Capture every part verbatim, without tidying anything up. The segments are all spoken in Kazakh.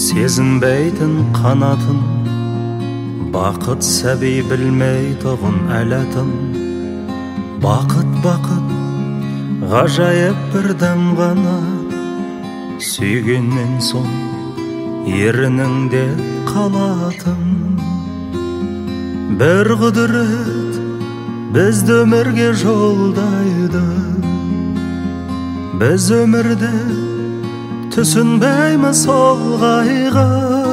сезінбейтін қанатын, бақыт сәби білмей тұғын әлатын. Бақыт, бақыт, ғажайып бір дәм ғана, сүйгеннен соң ерініңде қалатын. Бір құдірет бізді өмірге жолдайды, біз өмірде түсінбейміз ол қайғы.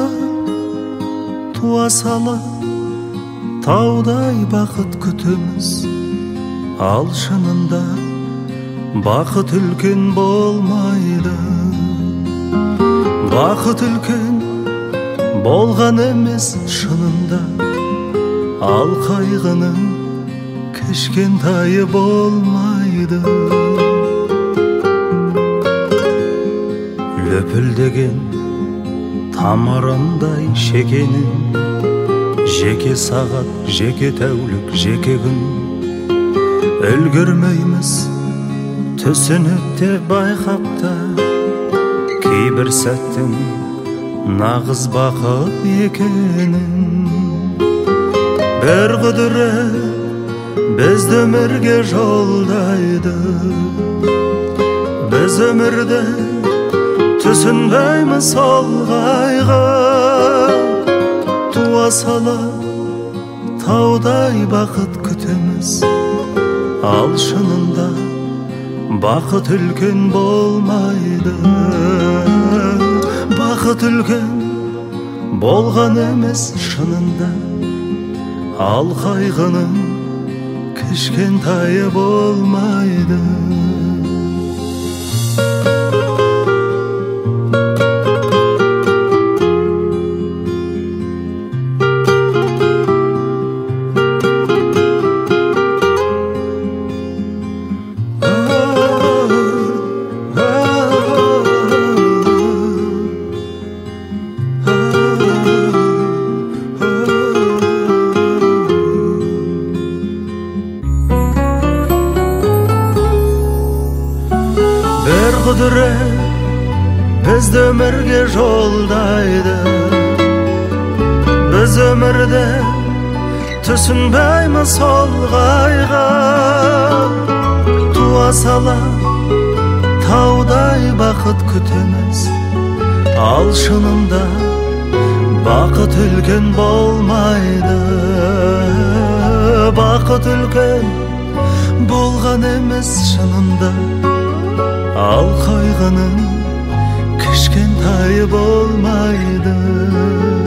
Туа сала таудай бақыт күтеміз, ал шынында бақыт үлкен болмайды. Бақыт үлкен болған емес шынында, ал қайғының кішкентайы болмайды. Лөпілдеген тамырындай шекенің, жеке сағат, жеке тәулік, жеке күн. Үлгірмейміз түсініп те байқап та, кейбір сәттің нағыз бақыт екенін. Бір құдірет бізді өмірге жолдайды, біз өмірде түсінбейміз ол қайғы. Туа сала таудай бақыт күтеміз, ал шынында бақыт үлкен болмайды. Бақыт үлкен болған емес шынында, ал қайғының кішкентайы болмайды. Бір құдірет бізді өмірге жолдайды, біз өмірде түсінбейміз ол қайғы. Туа сала таудай бақыт күтеміз, ал шынында бақыт үлкен болмайды. Бақыт үлкен болған емес шынында, ал қайғының кішкентайы болмайды.